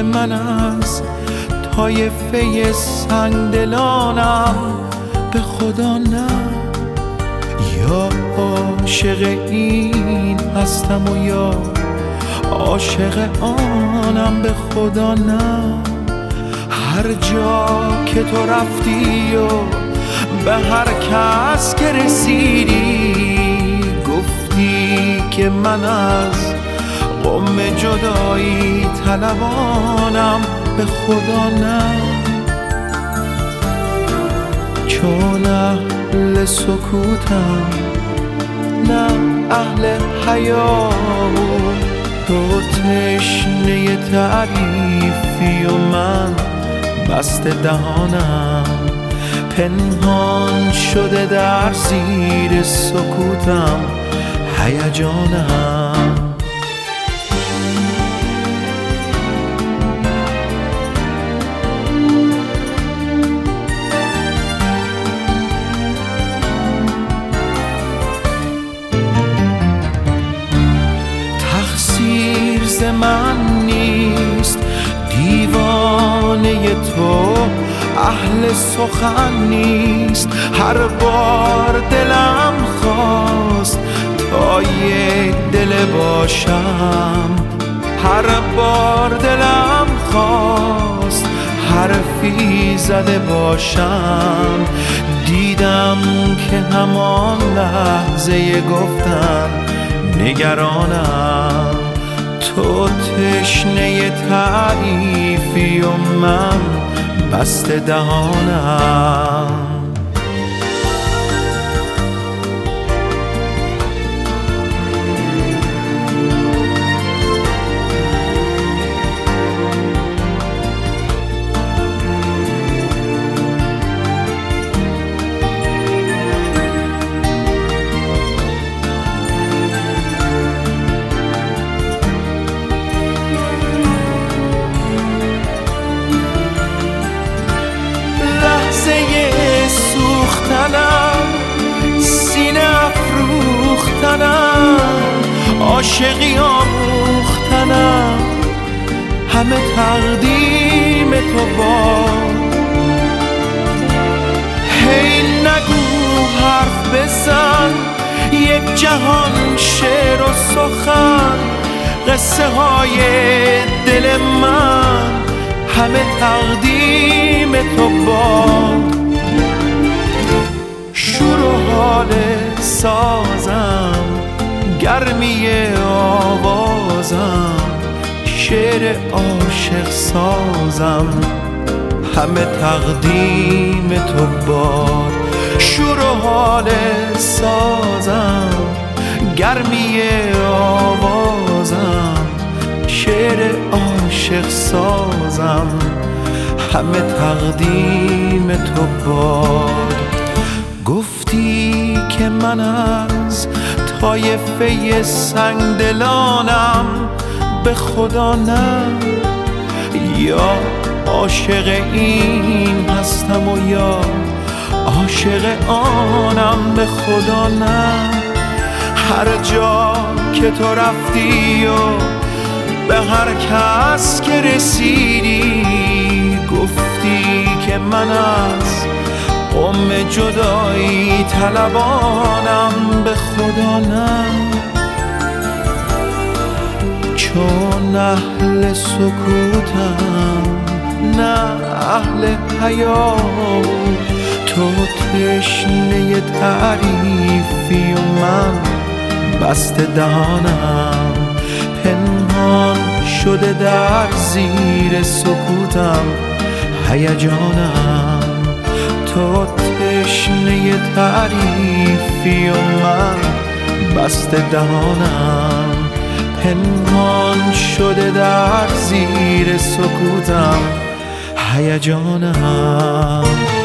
که من از طایفه سنگدلانم، به خدا نه. یا عاشق این هستم و یا عاشق آنم، به خدا نه. هر جا که تو رفتی و به هر کس که رسیدی، گفتی که من از غم جدایی طلبانم، به خدا نه. چون اهل سکوتم نه اهل حیا، تو تشنه تعریفی و من بسته دهانم. پنهان شده در زیر سکوتم هیجانم. تقصیر ز من نیست، دیوانه تو اهل سخن نیست. هر بار دلم خواست تا یک دل باشم، هر بار دلم خواست حرفی زده باشم. دیدم که همان لحظه گفتم نگرانم. تو تشنه تعریفی و من بسته دهانم. سینه افروختنم، عاشقی آموختنم، همه تقدیم تو باد. هی نگو حرف بزن، یک جهان شعر و سخن، قصه های دل من همه تقدیم تو باد. شور و حال سازم، گرمی آوازم، شعر عاشق سازم، همه تقدیم تو باد. شور و حال سازم، گرمی آوازم، شعر عاشق سازم، همه تقدیم تو باد. گفتی که من از طایفه سنگدلانم، به خدا نه. یا عاشق این هستم و یا عاشق آنم، به خدا نه. هر جا که تو رفتی و به هر کس که رسیدی، گفتی که من از غم جدایی طلبانم، به خدا نه. چون اهل سکوتم نه اهل حیا، تو تشنه تعریفی و من بسته دهانم. پنهان شده در زیر سکوتم هیجانم. تو تشنه تعریفی و من بسته دهانم. پنهان شده در زیر سکوتم هیجانم.